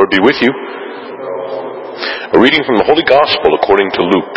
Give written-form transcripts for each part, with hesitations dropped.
Lord be with you. A reading from the Holy Gospel according to Luke.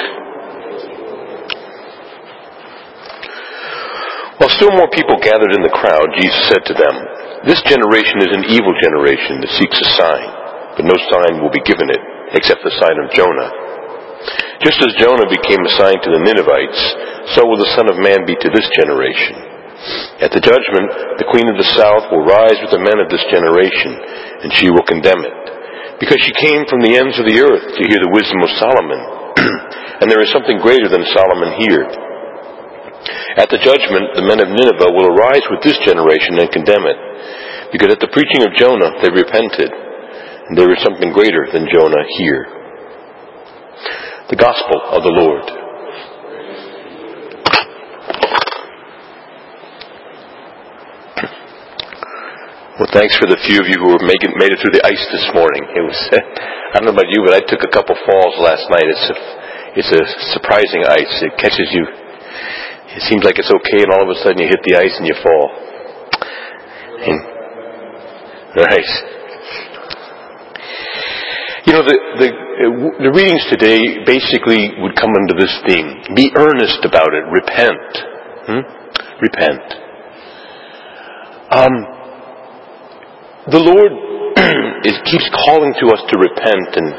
While still more people gathered in the crowd, Jesus said to them, "This generation is an evil generation that seeks a sign, but no sign will be given it, except the sign of Jonah. Just as Jonah became a sign to the Ninevites, so will the Son of Man be to this generation. At the judgment, the Queen of the South will rise with the men of this generation, and she will condemn it, because she came from the ends of the earth to hear the wisdom of Solomon, and there is something greater than Solomon here. At the judgment, the men of Nineveh will arise with this generation and condemn it, because at the preaching of Jonah they repented, and there is something greater than Jonah here." The Gospel of the Lord. Well, thanks for the few of you who made it through the ice this morning. It was, I don't know about you, but I took a couple falls last night. It's a surprising ice. It catches you. It seems like it's okay, and all of a sudden you hit the ice and you fall. Right. You know, the readings today basically would come under this theme. Be earnest about it. Repent. Repent. The Lord keeps calling to us to repent, and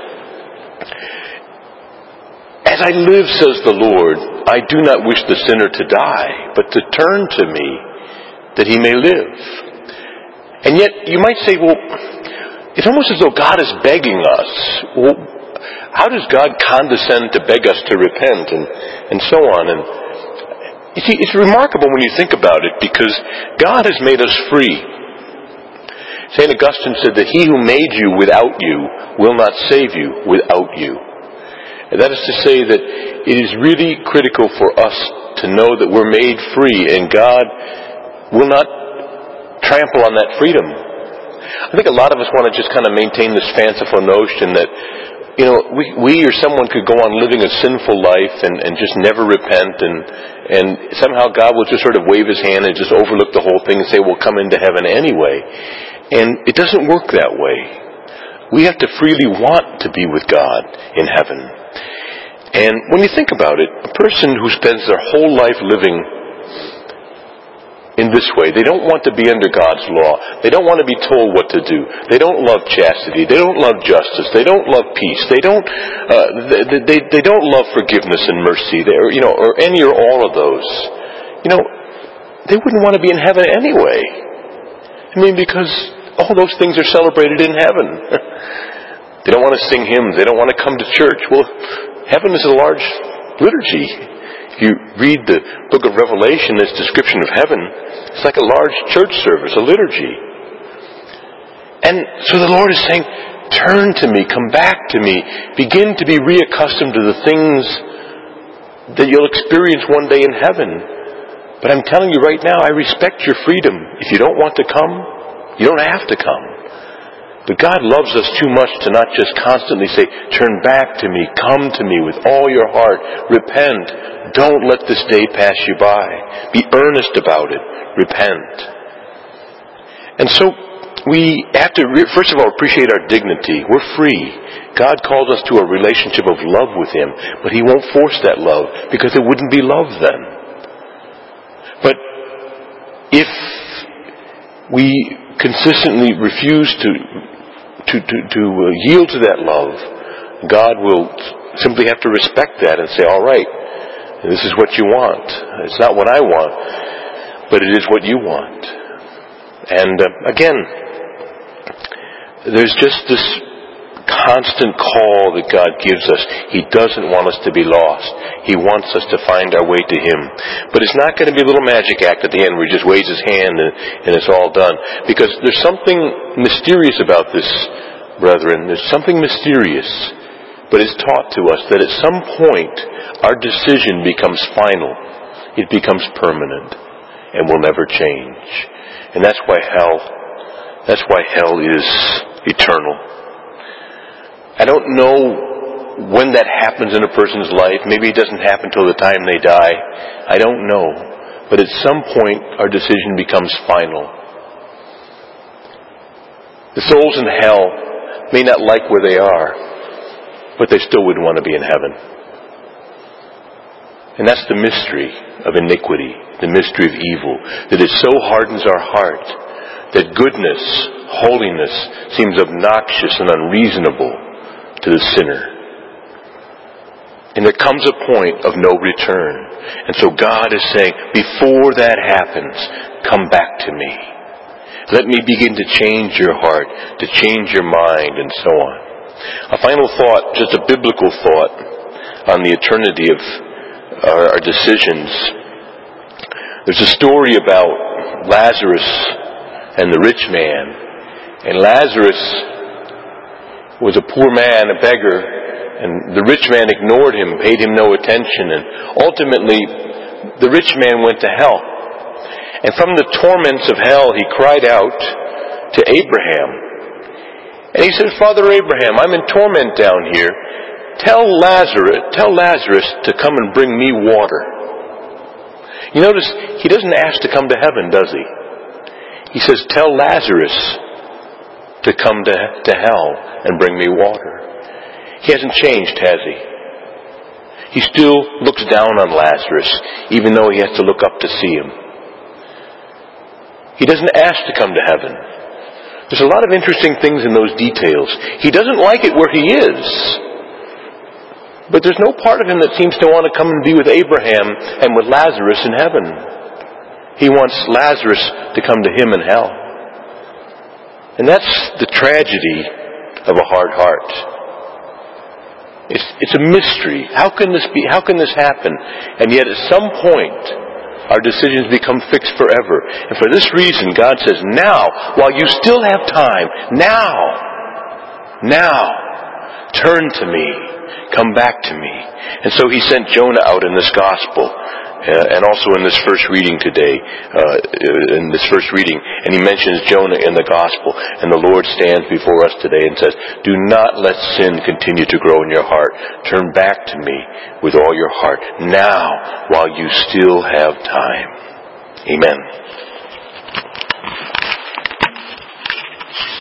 as I live, says the Lord, I do not wish the sinner to die, but to turn to me, that he may live. And yet, you might say, well, it's almost as though God is begging us. Well, how does God condescend to beg us to repent, and so on? And you see, it's remarkable when you think about it, because God has made us free. St. Augustine said that he who made you without you will not save you without you. And that is to say that it is really critical for us to know that we're made free, and God will not trample on that freedom. I think a lot of us want to just kind of maintain this fanciful notion that, you know, we or someone could go on living a sinful life and just never repent, and somehow God will just sort of wave his hand and just overlook the whole thing and say, "We'll come into heaven anyway." And it doesn't work that way. We have to freely want to be with God in heaven. And when you think about it, a person who spends their whole life living in this way, they don't want to be under God's law. They don't want to be told what to do. They don't love chastity. They don't love justice. They don't love peace. They don't love forgiveness and mercy. Or any or all of those. They wouldn't want to be in heaven anyway. I mean, because all those things are celebrated in heaven. They don't want to sing hymns. They don't want to come to church. Well, heaven is a large liturgy. If you read the book of Revelation, its description of heaven, it's like a large church service, a liturgy. And so the Lord is saying, turn to me, come back to me, begin to be reaccustomed to the things that you'll experience one day in heaven. But I'm telling you right now, I respect your freedom. If you don't want to come, you don't have to come. But God loves us too much to not just constantly say, turn back to me, come to me with all your heart, repent. Don't let this day pass you by. Be earnest about it. Repent. And so we have to, first of all, appreciate our dignity. We're free. God calls us to a relationship of love with Him, but He won't force that love, because it wouldn't be love then. But if we consistently refuse to yield to that love, God will simply have to respect that and say, all right, this is what you want. It's not what I want, but it is what you want. And again, there's just this constant call that God gives us. He doesn't want us to be lost. He wants us to find our way to Him. But it's not going to be a little magic act at the end where He just waves His hand and it's all done. Because there's something mysterious about this, brethren. There's something mysterious. But it's taught to us that at some point our decision becomes final. It becomes permanent and will never change. And that's why hell is eternal. I don't know when that happens in a person's life. Maybe it doesn't happen till the time they die. I don't know. But at some point, our decision becomes final. The souls in hell, may not like where they are, but they still would want to be in heaven. And that's the mystery of iniquity, the mystery of evil, that it so hardens our heart that goodness, holiness seems obnoxious and unreasonable to the sinner. And there comes a point of no return. And so God is saying, before that happens, come back to me. Let me begin to change your heart, to change your mind, and so on. A final thought, just a biblical thought on the eternity of our decisions. There's a story about Lazarus and the rich man. And Lazarus was a poor man, a beggar, and the rich man ignored him, paid him no attention, and ultimately the rich man went to hell. And from the torments of hell he cried out to Abraham. And he said, Father Abraham, I'm in torment down here. Tell Lazarus to come and bring me water. You notice, he doesn't ask to come to heaven, does he? He says, tell Lazarus to come to hell and bring me water. He hasn't changed, has he? He still looks down on Lazarus, even though he has to look up to see him. He doesn't ask to come to heaven. There's a lot of interesting things in those details. He doesn't like it where he is. But there's no part of him that seems to want to come and be with Abraham and with Lazarus in heaven. He wants Lazarus to come to him in hell. And that's the tragedy of a hard heart. It's a mystery. How can this be? How can this happen? And yet at some point, our decisions become fixed forever. And for this reason, God says, now, while you still have time, now, turn to me. Come back to me. And so he sent Jonah out in this gospel, and also in this first reading today, and he mentions Jonah in the gospel, and the Lord stands before us today and says, do not let sin continue to grow in your heart. Turn back to me with all your heart, now, while you still have time. Amen.